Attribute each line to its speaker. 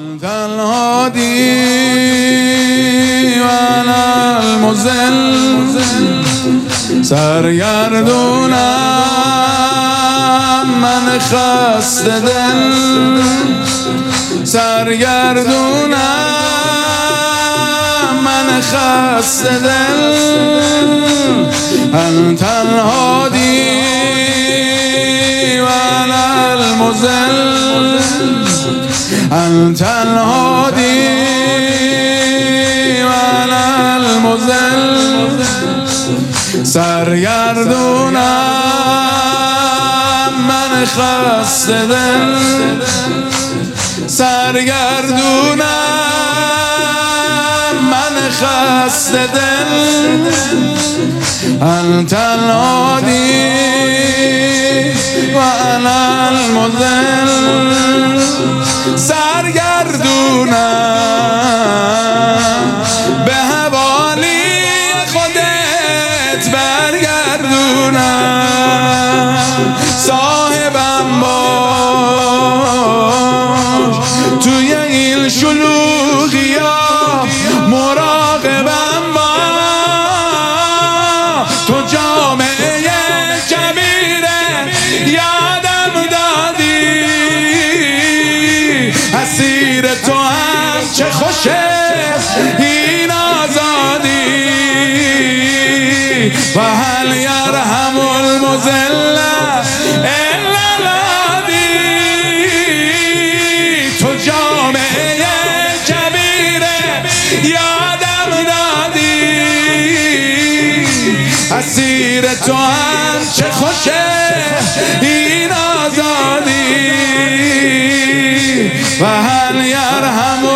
Speaker 1: انت الهادی و انا المضل سرگردونم من خسته دل سرگردونم من خسته دل انت الهادی و انا المضل انت الهادی و انا المضل سرگردونم من خسته دل سرگردونم من خسته دل انت الهادی و انا المضل سرگردونم به حوالی خودت برگردونم صاحبم باش توی این شلوغی ها مراقبم باش تو جامعه کبیره یادم دادی اسیر تو هم چه خوشه این آزادی و هل یرحم المذل الا الهادی تو جامعه کبیره یادم دادی اسیر تو هم چه خوشه این آزادی و هل یرحم